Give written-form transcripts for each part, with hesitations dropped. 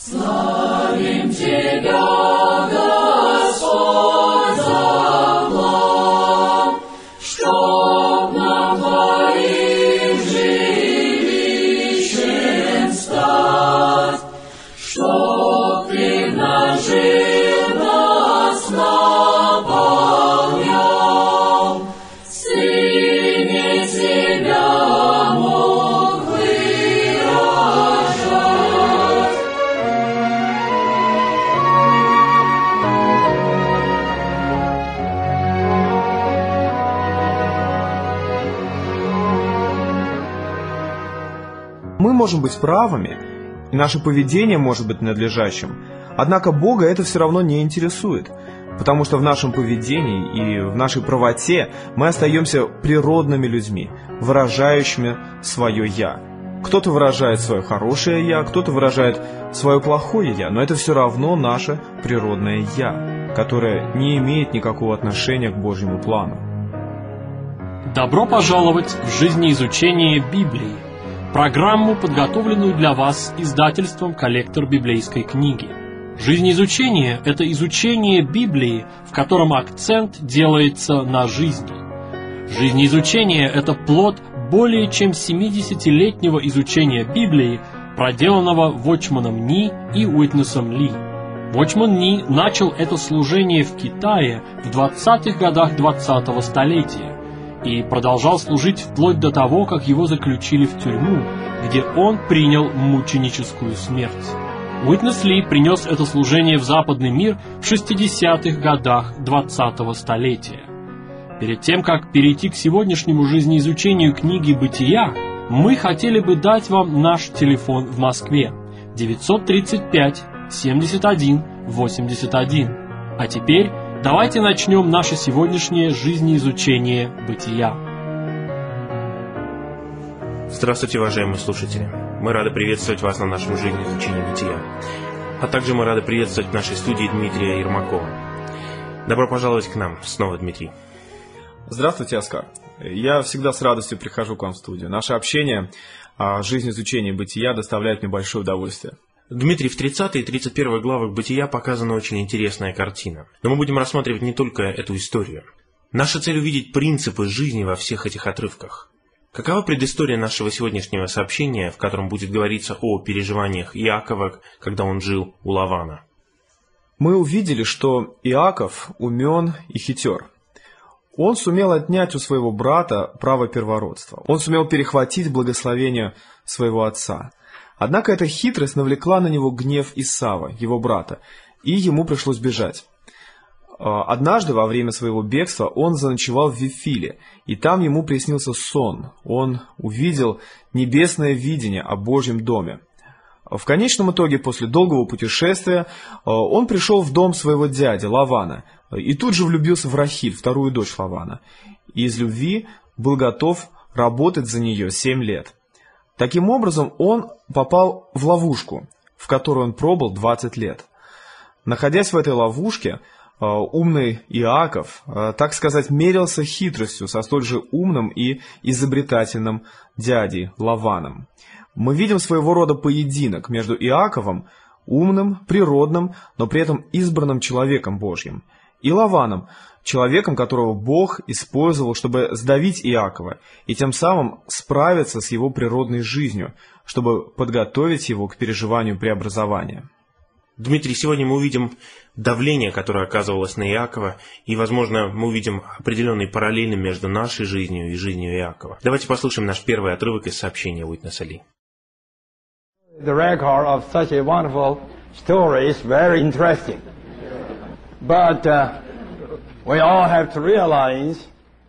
Славим Тебя, Господь, за план, чтоб нам Твоим жилищем стать, чтоб Ты в нас жил, нас наполнял, Сыне Тебя мог выражать. Мы можем быть правыми, и наше поведение может быть надлежащим, однако Бога это все равно не интересует, потому что в нашем поведении и в нашей правоте мы остаемся природными людьми, выражающими свое «я». Кто-то выражает свое хорошее «я», кто-то выражает свое плохое «я», но это все равно наше природное «я», которое не имеет никакого отношения к Божьему плану. Добро пожаловать в жизнеизучение Библии, программу, подготовленную для вас издательством «Коллектор библейской книги». Жизнеизучение – это изучение Библии, в котором акцент делается на жизни. Жизнеизучение – это плод более чем 70-летнего изучения Библии, проделанного Watchman Nee и Уитнесом Ли. Watchman Nee начал это служение в Китае в 20-х годах 20-го столетия и продолжал служить вплоть до того, как его заключили в тюрьму, где он принял мученическую смерть. Уитнес Ли принес это служение в западный мир в 60-х годах 20-го столетия. Перед тем, как перейти к сегодняшнему жизнеизучению книги «Бытия», мы хотели бы дать вам наш телефон в Москве 935 71 81. А теперь давайте начнем наше сегодняшнее жизнеизучение «Бытия». Здравствуйте, уважаемые слушатели! Мы рады приветствовать вас на нашем жизнеизучении «Бытия». А также мы рады приветствовать в нашей студии Дмитрия Ермакова. Добро пожаловать к нам снова, Дмитрий. Здравствуйте, Оскар. Я всегда с радостью прихожу к вам в студию. Наше общение о жизнеизучении «Бытия» доставляет мне большое удовольствие. Дмитрий, в 30 и 31 главах «Бытия» показана очень интересная картина. Но мы будем рассматривать не только эту историю. Наша цель — увидеть принципы жизни во всех этих отрывках. Какова предыстория нашего сегодняшнего сообщения, в котором будет говориться о переживаниях Иакова, когда он жил у Лавана? Мы увидели, что Иаков умен и хитер. Он сумел отнять у своего брата право первородства. Он сумел перехватить благословение своего отца. Однако эта хитрость навлекла на него гнев Исава, его брата, и ему пришлось бежать. Однажды во время своего бегства он заночевал в Вифиле, и там ему приснился сон. Он увидел небесное видение о Божьем доме. В конечном итоге, после долгого путешествия, он пришел в дом своего дяди Лавана и тут же влюбился в Рахиль, вторую дочь Лавана, и из любви был готов работать за нее 7 лет. Таким образом, он попал в ловушку, в которой он пробыл 20 лет. Находясь в этой ловушке, умный Иаков, так сказать, мерился хитростью со столь же умным и изобретательным дядей Лаваном. Мы видим своего рода поединок между Иаковом, умным, природным, но при этом избранным человеком Божьим, и Лаваном, человеком, которого Бог использовал, чтобы сдавить Иакова и тем самым справиться с его природной жизнью, чтобы подготовить его к переживанию преобразования. Дмитрий, сегодня мы увидим давление, которое оказывалось на Иакова, и, возможно, мы увидим определенные параллели между нашей жизнью и жизнью Иакова. Давайте послушаем наш первый отрывок из сообщения Уитнеса Ли. The record of such a wonderful story is very interesting. But we all have to realize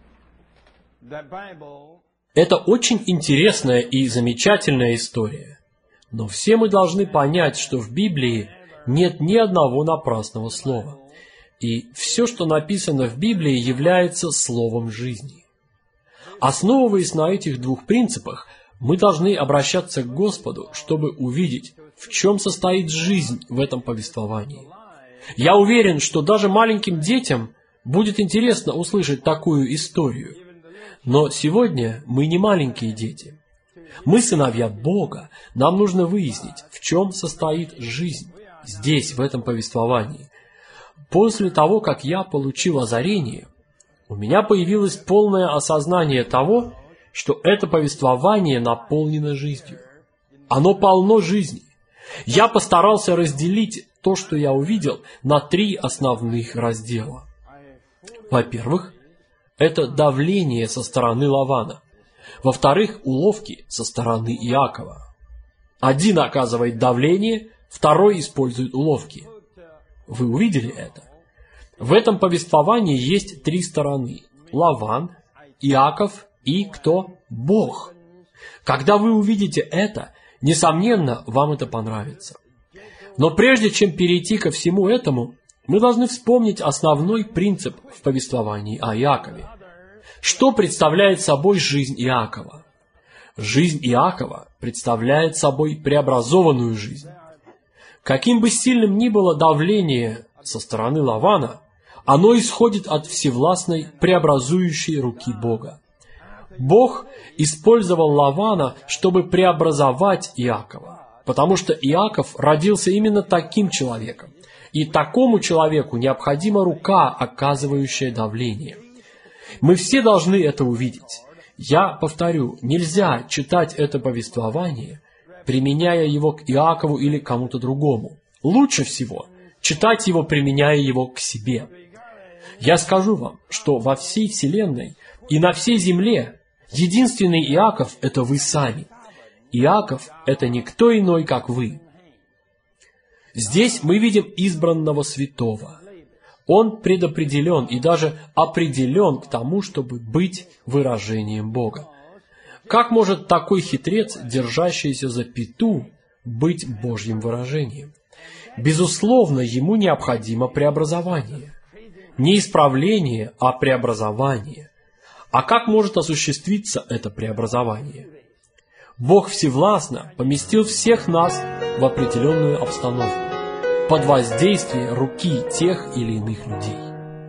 that Bible... Это очень интересная и замечательная история. Но все мы должны понять, что в Библии нет ни одного напрасного слова. И все, что написано в Библии, является словом жизни. Основываясь на этих двух принципах, мы должны обращаться к Господу, чтобы увидеть, в чем состоит жизнь в этом повествовании. Я уверен, что даже маленьким детям будет интересно услышать такую историю. Но сегодня мы не маленькие дети. Мы сыновья Бога. Нам нужно выяснить, в чем состоит жизнь здесь, в этом повествовании. После того, как я получил озарение, у меня появилось полное осознание того, что это повествование наполнено жизнью. Оно полно жизни. Я постарался разделить то, что я увидел, на 3 основных раздела. Во-первых, это давление со стороны Лавана. Во-вторых, уловки со стороны Иакова. Один оказывает давление, второй использует уловки. Вы увидели это? В этом повествовании есть 3 стороны. Лаван, Иаков и кто? Бог. Когда вы увидите это, несомненно, вам это понравится. Но прежде чем перейти ко всему этому, мы должны вспомнить основной принцип в повествовании о Иакове. Что представляет собой жизнь Иакова? Жизнь Иакова представляет собой преобразованную жизнь. Каким бы сильным ни было давление со стороны Лавана, оно исходит от всевластной преобразующей руки Бога. Бог использовал Лавана, чтобы преобразовать Иакова, потому что Иаков родился именно таким человеком, и такому человеку необходима рука, оказывающая давление. Мы все должны это увидеть. Я повторю, нельзя читать это повествование, применяя его к Иакову или кому-то другому. Лучше всего читать его, применяя его к себе. Я скажу вам, что во всей Вселенной и на всей Земле единственный Иаков – это вы сами. Иаков – это никто иной, как вы. Здесь мы видим избранного святого. Он предопределен и даже определен к тому, чтобы быть выражением Бога. Как может такой хитрец, держащийся за пяту, быть Божьим выражением? Безусловно, ему необходимо преобразование. Не исправление, а преобразование. А как может осуществиться это преобразование? Бог всевластно поместил всех нас в определенную обстановку, под воздействие руки тех или иных людей.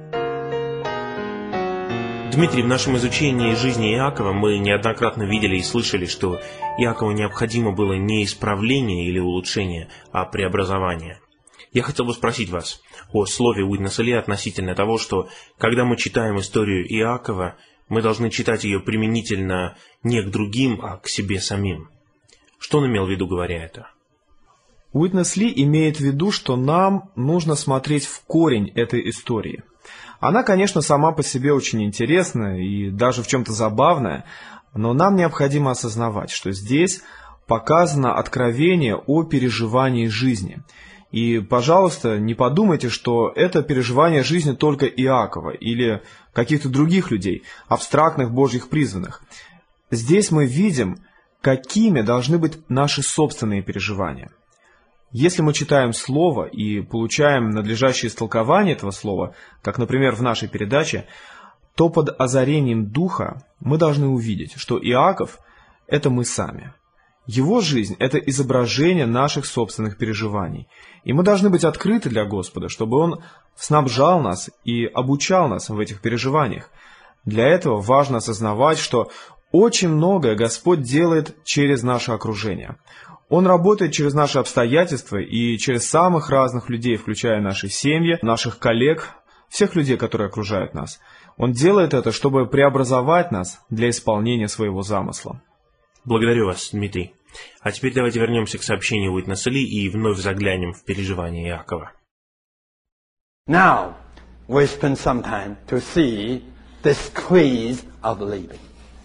Дмитрий, в нашем изучении жизни Иакова мы неоднократно видели и слышали, что Иакову необходимо было не исправление или улучшение, а преобразование. Я хотел бы спросить вас о слове Уитнеса Ли относительно того, что когда мы читаем историю Иакова, мы должны читать ее применительно не к другим, а к себе самим. Что он имел в виду, говоря это? Уитнес Ли имеет в виду, что нам нужно смотреть в корень этой истории. Она, конечно, сама по себе очень интересная и даже в чем-то забавная, но нам необходимо осознавать, что здесь показано откровение о переживании жизни. И, пожалуйста, не подумайте, что это переживание жизни только Иакова или каких-то других людей, абстрактных Божьих призванных. Здесь мы видим, какими должны быть наши собственные переживания. Если мы читаем Слово и получаем надлежащее истолкование этого Слова, как, например, в нашей передаче, то под озарением Духа мы должны увидеть, что Иаков – это мы сами. Его жизнь – это изображение наших собственных переживаний. И мы должны быть открыты для Господа, чтобы Он снабжал нас и обучал нас в этих переживаниях. Для этого важно осознавать, что очень многое Господь делает через наше окружение. Он работает через наши обстоятельства и через самых разных людей, включая наши семьи, наших коллег, всех людей, которые окружают нас. Он делает это, чтобы преобразовать нас для исполнения своего замысла. Благодарю вас, Дмитрий. А теперь давайте вернемся к сообщению Уитнеса Ли и вновь заглянем в переживания Иакова. Now, we spend some time to see the squeeze of Laban.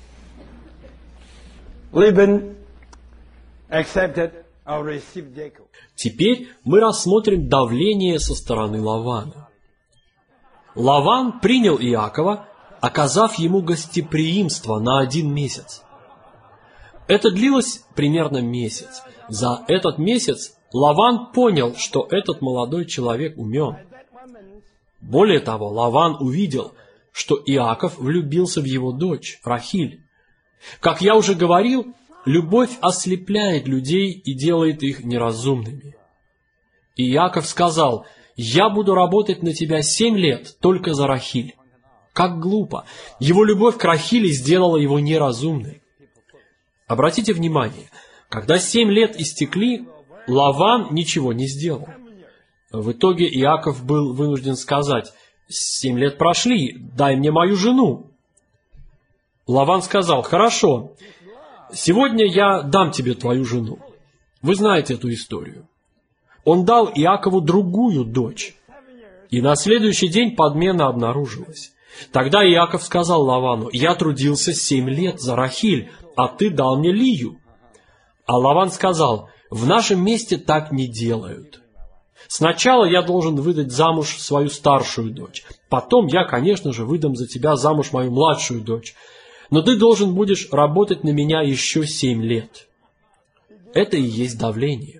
Laban accepted or received Jacob. Теперь мы рассмотрим давление со стороны Лавана. Лаван принял Иакова, оказав ему гостеприимство на 1 месяц. Это длилось примерно месяц. За этот месяц Лаван понял, что этот молодой человек умен. Более того, Лаван увидел, что Иаков влюбился в его дочь, Рахиль. Как я уже говорил, любовь ослепляет людей и делает их неразумными. И Иаков сказал: «Я буду работать на тебя 7 лет только за Рахиль». Как глупо! Его любовь к Рахиле сделала его неразумным. Обратите внимание, когда 7 лет истекли, Лаван ничего не сделал. В итоге Иаков был вынужден сказать: 7 лет прошли, дай мне мою жену. Лаван сказал: хорошо, сегодня я дам тебе твою жену. Вы знаете эту историю. Он дал Иакову другую дочь. И на следующий день подмена обнаружилась. Тогда Иаков сказал Лавану: я трудился 7 лет за Рахиль, а ты дал мне Лию. А Лаван сказал: в нашем месте так не делают. Сначала я должен выдать замуж свою старшую дочь. Потом я, конечно же, выдам за тебя замуж мою младшую дочь. Но ты должен будешь работать на меня еще 7 лет. Это и есть давление.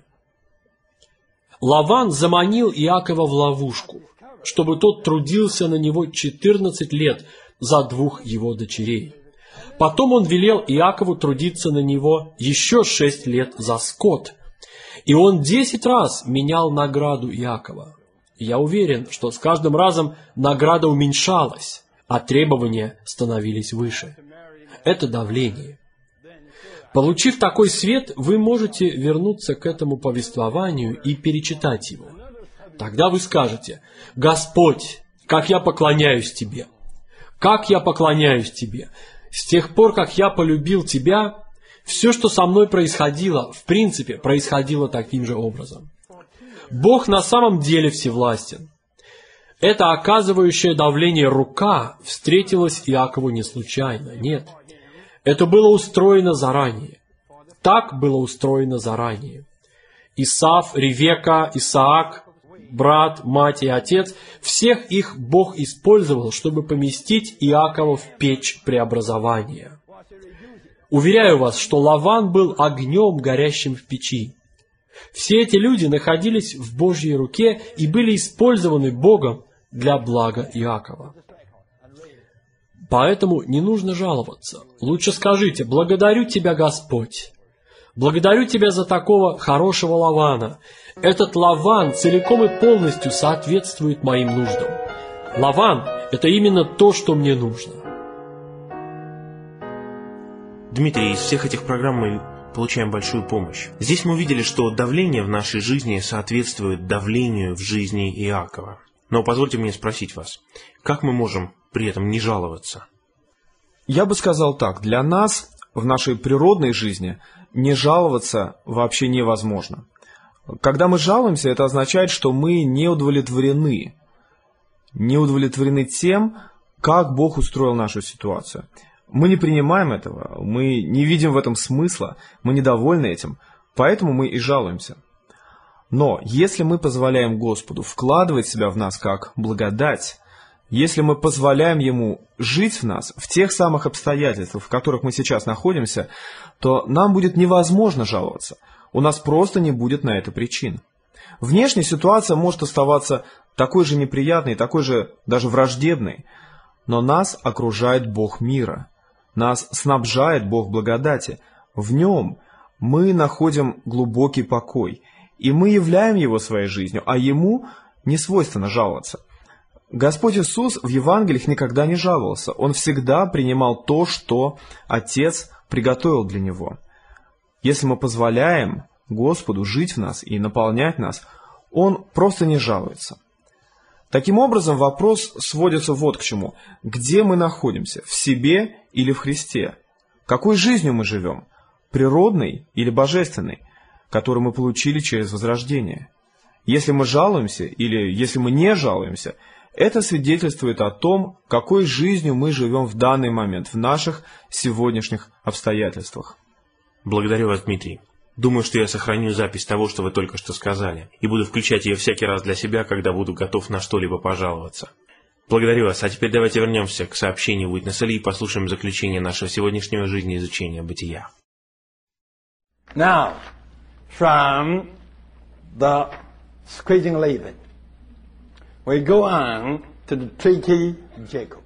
Лаван заманил Иакова в ловушку, чтобы тот трудился на него 14 лет за 2 его дочерей. Потом он велел Иакову трудиться на него еще 6 лет за скот. И он 10 раз менял награду Иакова. Я уверен, что с каждым разом награда уменьшалась, а требования становились выше. Это давление. Получив такой свет, вы можете вернуться к этому повествованию и перечитать его. Тогда вы скажете: «Господь, как я поклоняюсь Тебе! Как я поклоняюсь Тебе! С тех пор, как я полюбил Тебя, все, что со мной происходило, в принципе, происходило таким же образом». Бог на самом деле всевластен. Эта оказывающая давление рука встретилась Иакову не случайно, нет. Это было устроено заранее. Так было устроено заранее. Исав, Ревека, Исаак, брат, мать и отец, всех их Бог использовал, чтобы поместить Иакова в печь преобразования. Уверяю вас, что Лаван был огнем, горящим в печи. Все эти люди находились в Божьей руке и были использованы Богом для блага Иакова. Поэтому не нужно жаловаться. Лучше скажите: «Благодарю Тебя, Господь. Благодарю Тебя за такого хорошего Лавана. Этот Лаван целиком и полностью соответствует моим нуждам. Лаван – это именно то, что мне нужно». Дмитрий, из всех этих программ мы получаем большую помощь. Здесь мы увидели, что давление в нашей жизни соответствует давлению в жизни Иакова. Но позвольте мне спросить вас, как мы можем при этом не жаловаться? Я бы сказал так: для нас в нашей природной жизни не жаловаться вообще невозможно. Когда мы жалуемся, это означает, что мы не удовлетворены тем, как Бог устроил нашу ситуацию. Мы не принимаем этого, мы не видим в этом смысла, мы недовольны этим, поэтому мы и жалуемся. Но если мы позволяем Господу вкладывать себя в нас как благодать, если мы позволяем Ему жить в нас в тех самых обстоятельствах, в которых мы сейчас находимся, то нам будет невозможно жаловаться. У нас просто не будет на это причин. Внешняя ситуация может оставаться такой же неприятной, такой же даже враждебной, но нас окружает Бог мира, нас снабжает Бог благодати. В Нем мы находим глубокий покой, и мы являем Его своей жизнью, а Ему не свойственно жаловаться. Господь Иисус в Евангелиях никогда не жаловался. Он всегда принимал то, что Отец приготовил для Него. Если мы позволяем Господу жить в нас и наполнять нас, Он просто не жалуется. Таким образом, вопрос сводится вот к чему. Где мы находимся? В себе или в Христе? Какой жизнью мы живем? Природной или божественной, которую мы получили через возрождение? Если мы жалуемся или если мы не жалуемся, это свидетельствует о том, какой жизнью мы живем в данный момент, в наших сегодняшних обстоятельствах. Благодарю вас, Дмитрий. Думаю, что я сохраню запись того, что вы только что сказали, и буду включать ее всякий раз для себя, когда буду готов на что-либо пожаловаться. Благодарю вас, а теперь давайте вернемся к сообщению Уитнеса Ли и послушаем заключение нашего сегодняшнего жизнеизучения бытия. Now, from the squeezing Laban, we go on to the tricky Jacob.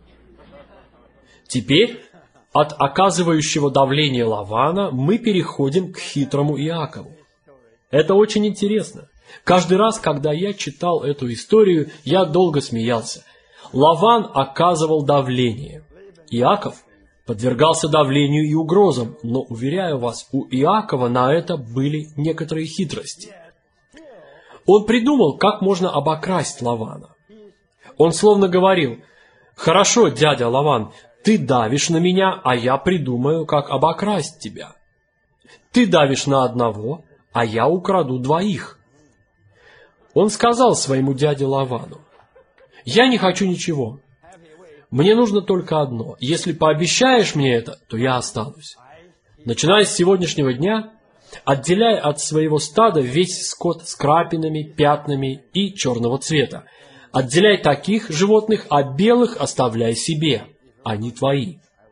Теперь от оказывающего давления Лавана мы переходим к хитрому Иакову. Это очень интересно. Каждый раз, когда я читал эту историю, я долго смеялся. Лаван оказывал давление. Иаков подвергался давлению и угрозам, но, уверяю вас, у Иакова на это были некоторые хитрости. Он придумал, как можно обокрасть Лавана. Он словно говорил: «Хорошо, дядя Лаван, ты давишь на меня, а я придумаю, как обокрасть тебя. Ты давишь на одного, а я украду двоих». Он сказал своему дяде Лавану: «Я не хочу ничего. Мне нужно только одно. Если пообещаешь мне это, то я останусь. Начиная с сегодняшнего дня, отделяй от своего стада весь скот с крапинами, пятнами и черного цвета. Отделяй таких животных, а белых оставляй себе. Они твои».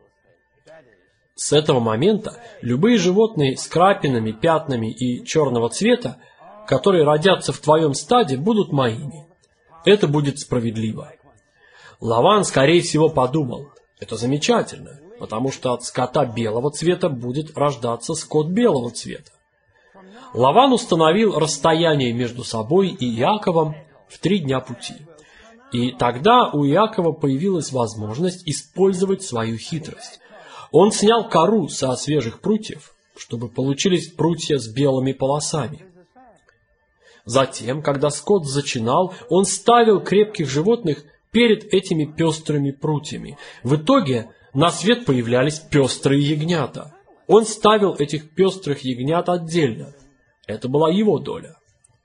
С этого момента любые животные с крапинами, пятнами и черного цвета, которые родятся в твоем стаде, будут моими. Это будет справедливо. Лаван, скорее всего, подумал: это замечательно, потому что от скота белого цвета будет рождаться скот белого цвета. Лаван установил расстояние между собой и Иаковом в 3 дня пути. И тогда у Иакова появилась возможность использовать свою хитрость. Он снял кору со свежих прутьев, чтобы получились прутья с белыми полосами. Затем, когда скот зачинал, он ставил крепких животных перед этими пестрыми прутьями. В итоге на свет появлялись пестрые ягнята. Он ставил этих пестрых ягнят отдельно. Это была его доля.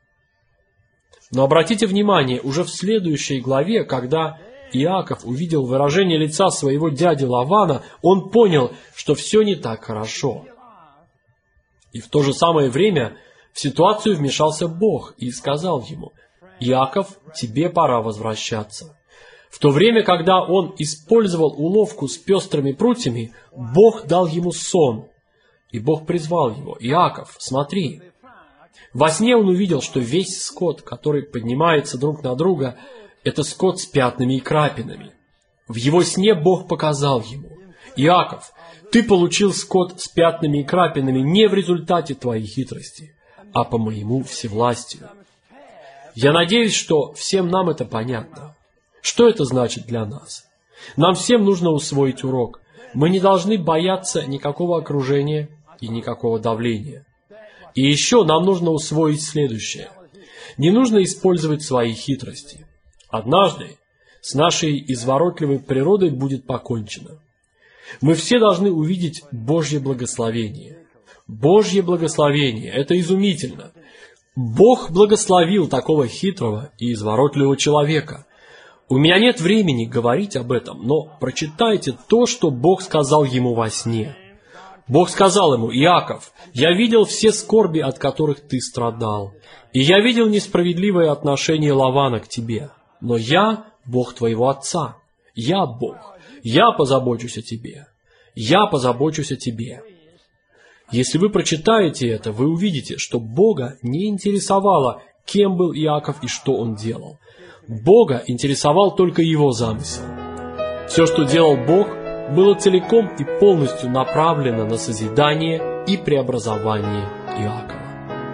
Но обратите внимание, уже в следующей главе, когда Иаков увидел выражение лица своего дяди Лавана, он понял, что все не так хорошо. И в то же самое время в ситуацию вмешался Бог и сказал ему: «Иаков, тебе пора возвращаться». В то время, когда он использовал уловку с пестрыми прутьями, Бог дал ему сон. И Бог призвал его: «Иаков, смотри». Во сне он увидел, что весь скот, который поднимается друг на друга, это скот с пятнами и крапинами. В его сне Бог показал ему: «Иаков, ты получил скот с пятнами и крапинами не в результате твоей хитрости, а по моему всевластию». Я надеюсь, что всем нам это понятно. Что это значит для нас? Нам всем нужно усвоить урок. Мы не должны бояться никакого окружения и никакого давления. И еще нам нужно усвоить следующее. Не нужно использовать свои хитрости. Однажды с нашей изворотливой природой будет покончено. Мы все должны увидеть Божье благословение. Божье благословение – это изумительно. Бог благословил такого хитрого и изворотливого человека. У меня нет времени говорить об этом, но прочитайте то, что Бог сказал ему во сне. Бог сказал ему: «Иаков, я видел все скорби, от которых ты страдал, и я видел несправедливое отношение Лавана к тебе. Но я Бог твоего отца, я Бог, я позабочусь о тебе, я позабочусь о тебе». Если вы прочитаете это, вы увидите, что Бога не интересовало, кем был Иаков и что он делал. Бога интересовал только его замысел. Все, что делал Бог, было целиком и полностью направлено на созидание и преобразование Иакова.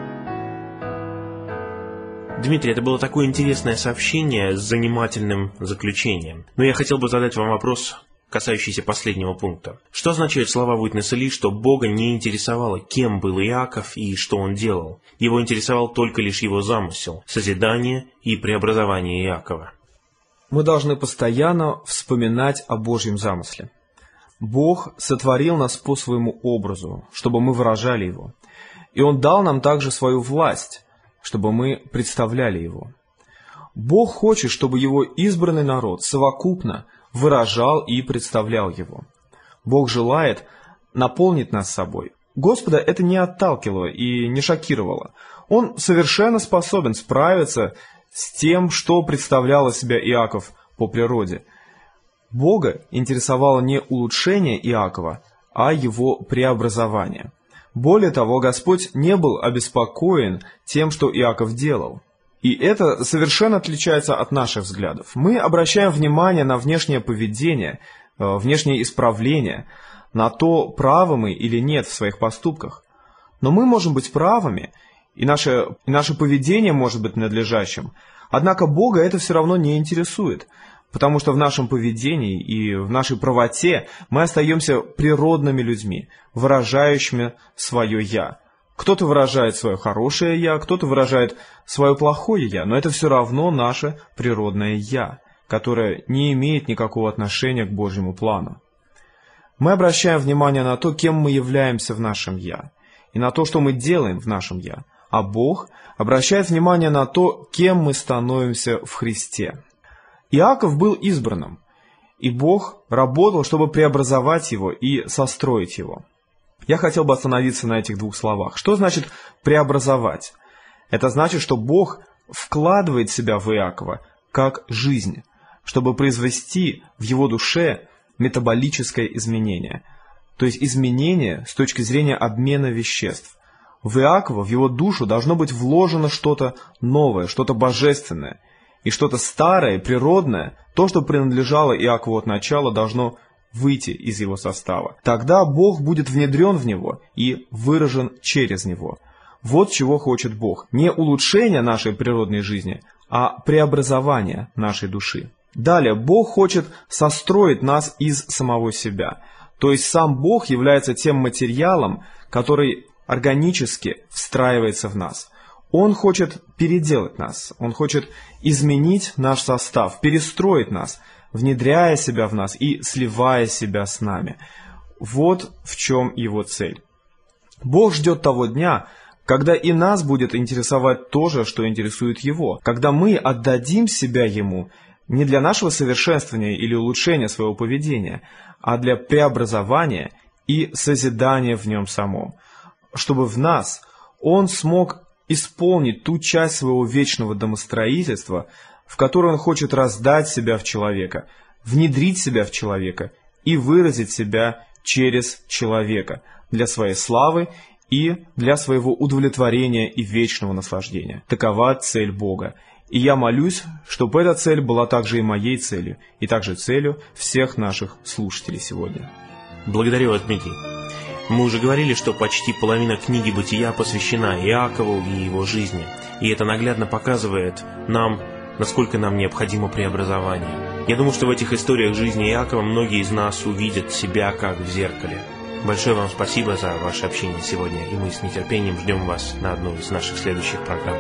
Дмитрий, это было такое интересное сообщение с занимательным заключением. Но я хотел бы задать вам вопрос, касающийся последнего пункта. Что означают слова Уитнеса Ли, что Бога не интересовало, кем был Иаков и что он делал? Его интересовал только лишь его замысел, созидание и преобразование Иакова. Мы должны постоянно вспоминать о Божьем замысле. Бог сотворил нас по своему образу, чтобы мы выражали Его. И Он дал нам также свою власть, чтобы мы представляли Его. Бог хочет, чтобы Его избранный народ совокупно выражал и представлял Его. Бог желает наполнить нас собой. Господа это не отталкивало и не шокировало. Он совершенно способен справиться с тем, что представлял из себя Иаков по природе. Бога интересовало не улучшение Иакова, а его преобразование. Более того, Господь не был обеспокоен тем, что Иаков делал. И это совершенно отличается от наших взглядов. Мы обращаем внимание на внешнее поведение, внешнее исправление, на то, правы мы или нет в своих поступках. Но мы можем быть правыми, и наше поведение может быть надлежащим. Однако Бога это все равно не интересует, потому что в нашем поведении и в нашей правоте мы остаемся природными людьми, выражающими свое «я». Кто-то выражает свое хорошее «я», кто-то выражает свое плохое «я», но это все равно наше природное «я», которое не имеет никакого отношения к Божьему плану. Мы обращаем внимание на то, кем мы являемся в нашем «я», и на то, что мы делаем в нашем «я», а Бог обращает внимание на то, кем мы становимся в Христе. Иаков был избранным, и Бог работал, чтобы преобразовать его и состроить его. Я хотел бы остановиться на этих двух словах. Что значит преобразовать? Это значит, что Бог вкладывает себя в Иакова как жизнь, чтобы произвести в его душе метаболическое изменение, то есть изменение с точки зрения обмена веществ. В Иакова, в его душу должно быть вложено что-то новое, что-то божественное, и что-то старое, природное, то, что принадлежало Иакову от начала, должно выйти из его состава. Тогда Бог будет внедрен в него и выражен через него. Вот чего хочет Бог. Не улучшение нашей природной жизни, а преобразование нашей души. Далее, Бог хочет состроить нас из самого себя. То есть сам Бог является тем материалом, который органически встраивается в нас. Он хочет переделать нас, Он хочет изменить наш состав, перестроить нас, внедряя себя в нас и сливая себя с нами. Вот в чем Его цель. Бог ждет того дня, когда и нас будет интересовать то же, что интересует Его, когда мы отдадим себя Ему не для нашего совершенствования или улучшения своего поведения, а для преобразования и созидания в нем самом, чтобы в нас Он смог исполнить ту часть своего вечного домостроительства, в которой Он хочет раздать себя в человека, внедрить себя в человека и выразить себя через человека для своей славы и для своего удовлетворения и вечного наслаждения. Такова цель Бога. И я молюсь, чтобы эта цель была также и моей целью, и также целью всех наших слушателей сегодня. Благодарю вас, Дмитрий. Мы уже говорили, что почти половина книги «Бытия» посвящена Иакову и его жизни. И это наглядно показывает нам, насколько нам необходимо преобразование. Я думаю, что в этих историях жизни Иакова многие из нас увидят себя как в зеркале. Большое вам спасибо за ваше общение сегодня, и мы с нетерпением ждем вас на одну из наших следующих программ.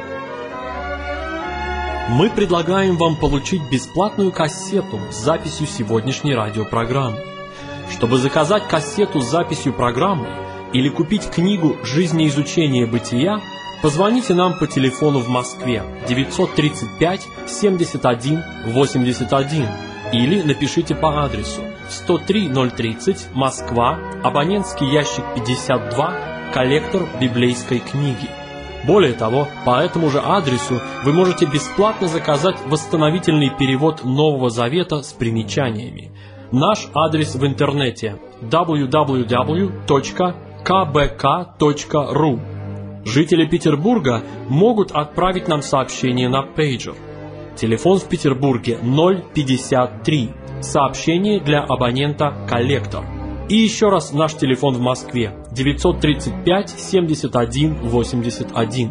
Мы предлагаем вам получить бесплатную кассету с записью сегодняшней радиопрограммы. Чтобы заказать кассету с записью программы или купить книгу «Жизнеизучение бытия», позвоните нам по телефону в Москве 935 71 81 или напишите по адресу 103-030, Москва, абонентский ящик 52, коллектор библейской книги. Более того, по этому же адресу вы можете бесплатно заказать восстановительный перевод Нового Завета с примечаниями. Наш адрес в интернете www.kbk.ru. Жители Петербурга могут отправить нам сообщение на пейджер. Телефон в Петербурге 053. Сообщение для абонента «Коллектор». И еще раз наш телефон в Москве 935 71 81.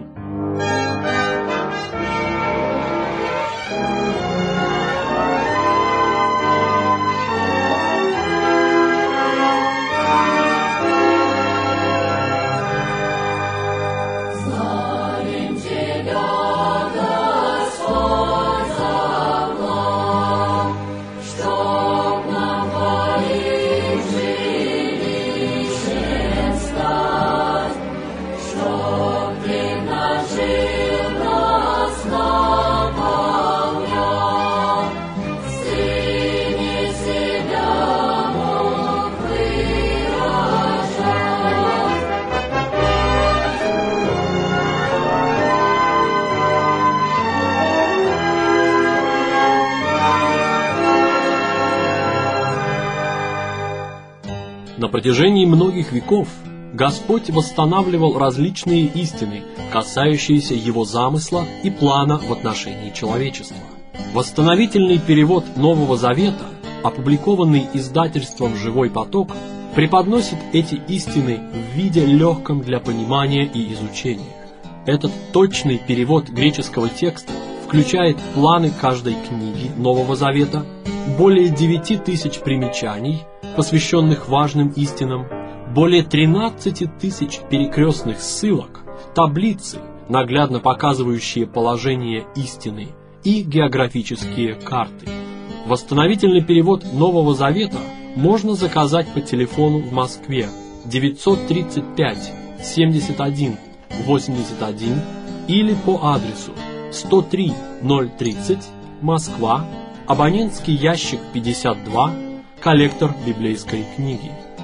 На протяжении многих веков Господь восстанавливал различные истины, касающиеся Его замысла и плана в отношении человечества. Восстановительный перевод Нового Завета, опубликованный издательством «Живой поток», преподносит эти истины в виде легком для понимания и изучения. Этот точный перевод греческого текста включает планы каждой книги Нового Завета, более 9000 примечаний, посвященных важным истинам, более 13 тысяч перекрестных ссылок, таблицы, наглядно показывающие положение истины, и географические карты. Восстановительный перевод Нового Завета можно заказать по телефону в Москве 935 71 81 или по адресу 103 030, Москва, абонентский ящик 52, коллектор библейской книги.